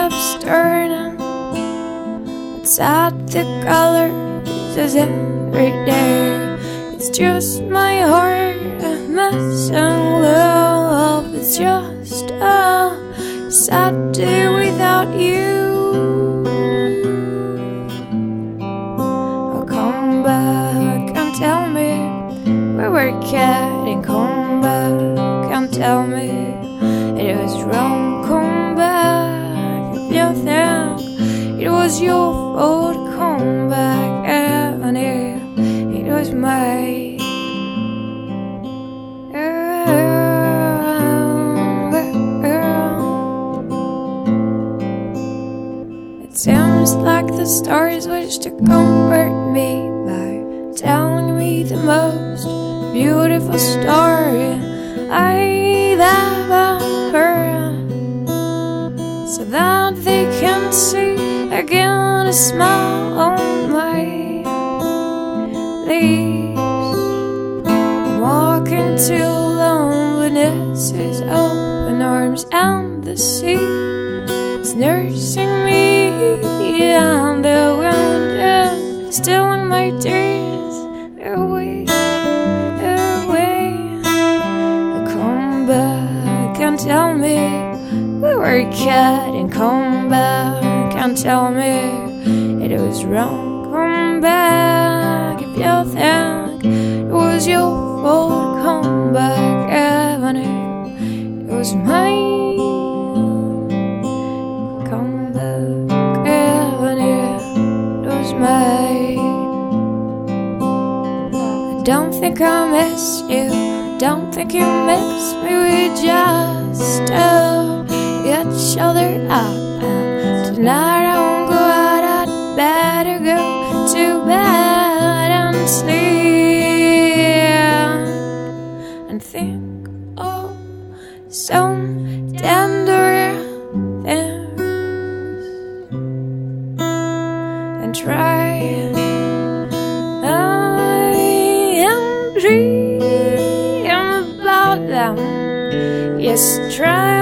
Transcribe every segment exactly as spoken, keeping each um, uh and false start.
of sternum. It's at the colors as every day. It's just my heart a mess and love. It's just a sad day without you. Oh, come back and tell me we were kidding. Come back and tell me it was wrong. Come back if you think it was your fault. Come back and if it was mine. It seems like the stars wish to comfort me by telling me the most beautiful story I've ever heard, so that they can see again a smile on my lips. I'm walking to loneliness's open arms, and the sea is nursing me, and the wind is stealing my tears away, away. Come back and tell me we were kidding. Come back and tell me it was wrong. Come back if you think it was your fault. Come back even if it was mine. Come back even if it was mine. I don't think I miss you, don't think you miss me. We just uh, each other up, and tonight I won't go out. I'd better go to bed and sleep and think of some tender things and try and dream about them. Yes, try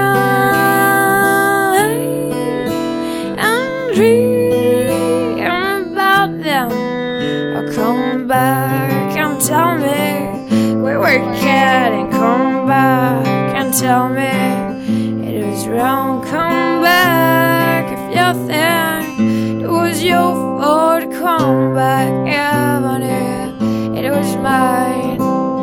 and dream about them. Oh, come back and tell me we were kidding. Come back and tell me it was wrong. Come back if you think it was your fault. Come back even if it was mine.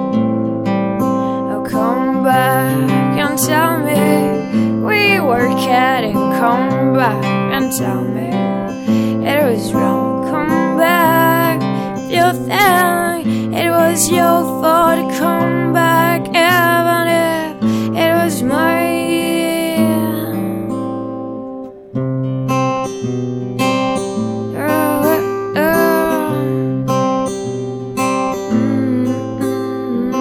Oh, come back and tell me we were kidding. Come back and tell me it was wrong. Come back if you think it was your fault. Come back even if it was mine. Oh, oh. Mm-mm.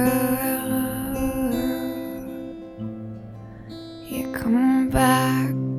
You come back.